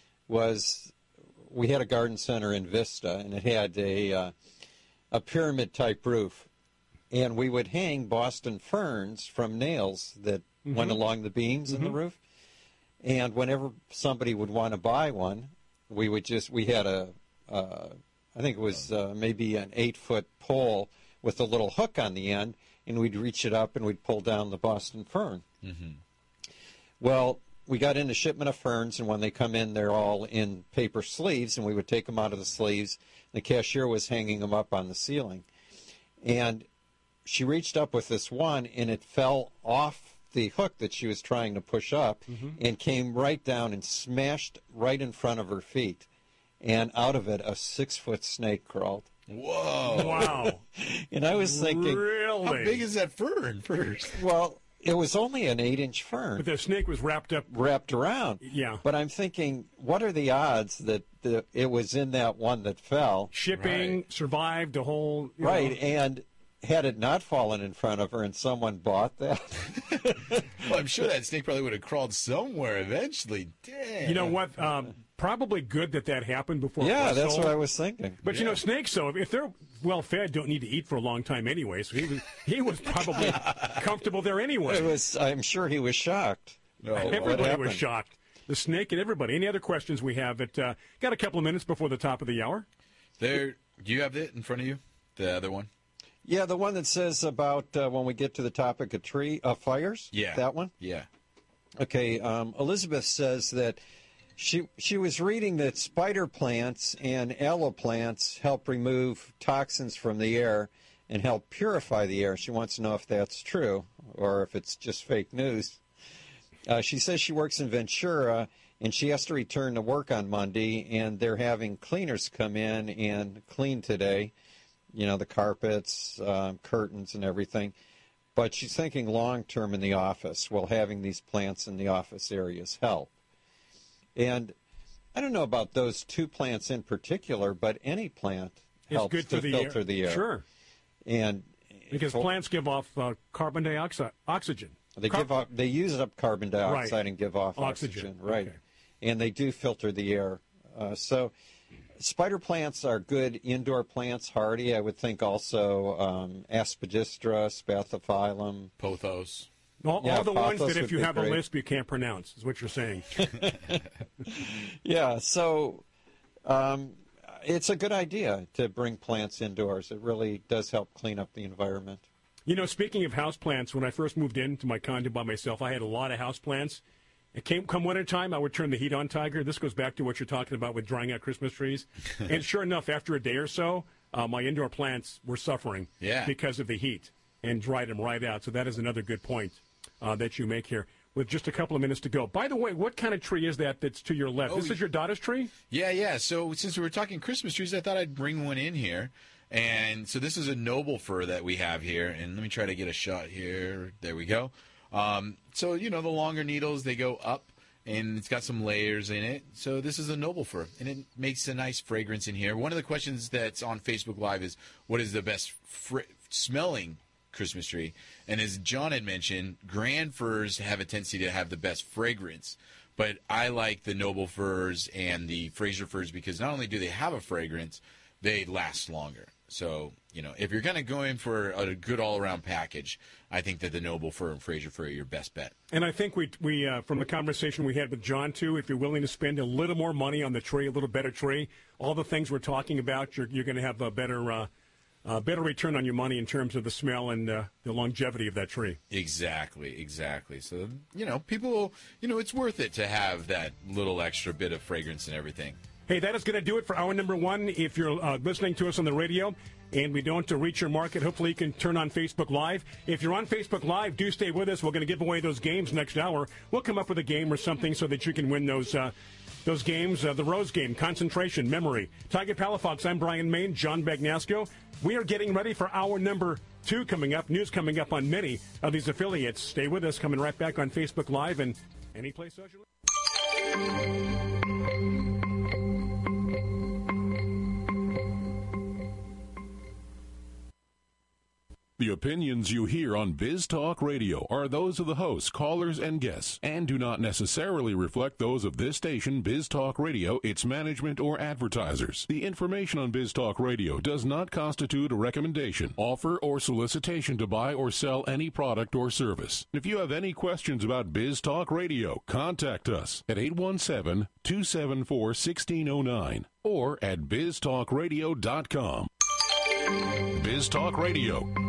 was we had a garden center in Vista, and it had a uh, a pyramid-type roof. And we would hang Boston ferns from nails that Mm-hmm. went along the beams Mm-hmm. in the roof. And whenever somebody would want to buy one, we would just, we had a, uh, I think it was uh, maybe an eight-foot pole with a little hook on the end, and we'd reach it up and we'd pull down the Boston fern. Mm-hmm. Well, we got in a shipment of ferns, and when they come in, they're all in paper sleeves, and we would take them out of the sleeves. The cashier was hanging them up on the ceiling. And she reached up with this one, and it fell off the hook that she was trying to push up Mm-hmm. and came right down and smashed right in front of her feet. And out of it, a six-foot snake crawled. Whoa. Wow. And I was thinking, really? How big is that fern first? Well, it was only an eight-inch fern. But the snake was wrapped up. Wrapped around. Yeah. But I'm thinking, what are the odds that the, it was in that one that fell? Shipping, Right. survived the whole. you Right, know. and had it not fallen in front of her and someone bought that, Well, I'm sure that snake probably would have crawled somewhere eventually. Damn. You know what? Um, probably good that that happened before. it yeah, was that's sold. what I was thinking. But you know, snakes, though, if they're well fed, don't need to eat for a long time anyway. So he was he was probably comfortable there anyway. It was. I'm sure he was shocked. No, what Everybody was happened? shocked. The snake and everybody. Any other questions we have? It uh, got a couple of minutes before the top of the hour. There. Do you have it in front of you? The other one? Yeah, the one that says about uh, when we get to the topic of tree uh, fires. Yeah. That one. Yeah. Okay, um, Elizabeth says that she she was reading that spider plants and aloe plants help remove toxins from the air and help purify the air. She wants to know if that's true or if it's just fake news. Uh, she says she works in Ventura, and she has to return to work on Monday, and they're having cleaners come in and clean today, you know, the carpets, um, curtains, and everything. But she's thinking long-term in the office. Will having these plants in the office areas help? And I don't know about those two plants in particular, but any plant It's helps good to for the filter air. the air. Sure. And Because plants give off uh, carbon dioxide, oxygen. They Car- give off, they use up carbon dioxide Right. and give off Oxygen. oxygen, right? Okay. And they do filter the air. Uh, so, spider plants are good indoor plants, hardy. I would think also um, Aspidistra, Spathiphyllum, Pothos. All, Yeah, all the ones pothos that if would you be have a great. lisp, you can't pronounce, is what you're saying. Yeah, so um, it's a good idea to bring plants indoors. It really does help clean up the environment. You know, speaking of houseplants, when I first moved into my condo by myself, I had a lot of houseplants. It came come winter time, I would turn the heat on, Tiger. This goes back to what you're talking about with drying out Christmas trees. And sure enough, after a day or so, uh, my indoor plants were suffering Yeah. because of the heat and dried them right out. So that is another good point uh, that you make here. With just a couple of minutes to go. By the way, what kind of tree is that that's to your left? Oh, this is your daughter's tree? Yeah, yeah. So since we were talking Christmas trees, I thought I'd bring one in here. And so this is a noble fir that we have here. And let me try to get a shot here. There we go. Um, so, you know, the longer needles, they go up. And it's got some layers in it. So this is a noble fir. And it makes a nice fragrance in here. One of the questions that's on Facebook Live is, what is the best fr- smelling Christmas tree? And as John had mentioned, grand firs have a tendency to have the best fragrance. But I like the noble firs and the Fraser firs because not only do they have a fragrance, they last longer. So, you know, if you're going to go in for a good all-around package, I think that the noble fir and Fraser fir are your best bet. And I think we, we uh, from the conversation we had with John, too, if you're willing to spend a little more money on the tree, a little better tree, all the things we're talking about, you're, you're going to have a better uh, uh, better return on your money in terms of the smell and uh, the longevity of that tree. Exactly, exactly. So, you know, people, you know, it's worth it to have that little extra bit of fragrance and everything. Hey, that is going to do it for hour number one. If you're uh, listening to us on the radio and we don't uh, reach your market, hopefully you can turn on Facebook Live. If you're on Facebook Live, do stay with us. We're going to give away those games next hour. We'll come up with a game or something so that you can win those uh, those games. Uh, the Rose game, concentration, memory. Tiger Palafox, I'm Brian Main, John Bagnasco. We are getting ready for hour number two coming up. News coming up on many of these affiliates. Stay with us. Coming right back on Facebook Live and any place socially. The opinions you hear on Biz Talk Radio are those of the hosts, callers, and guests, and do not necessarily reflect those of this station, Biz Talk Radio, its management, or advertisers. The information on Biz Talk Radio does not constitute a recommendation, offer, or solicitation to buy or sell any product or service. If you have any questions about Biz Talk Radio, contact us at eight one seven, two seven four, one six zero nine or at biz talk radio dot com. Biz Talk Radio.